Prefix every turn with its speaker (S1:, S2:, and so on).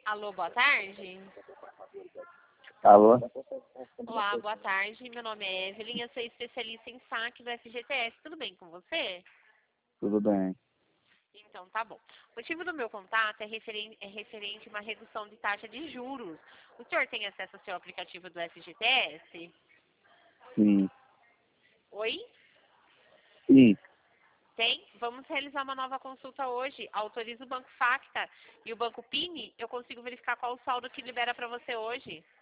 S1: Alô, boa tarde.
S2: Alô?
S1: Olá, boa tarde. Meu nome é Evelyn, eu sou especialista em saque do FGTS. Tudo bem com você?
S2: Tudo bem.
S1: Então, tá bom. O motivo do meu contato é referente a uma redução de taxa de juros. O senhor tem acesso ao seu aplicativo do FGTS?
S2: Sim.
S1: Oi?
S2: Sim.
S1: Tem? Vamos realizar uma nova consulta hoje. Autoriza o Banco Facta e o Banco Pini. Eu consigo verificar qual o saldo que libera para você hoje.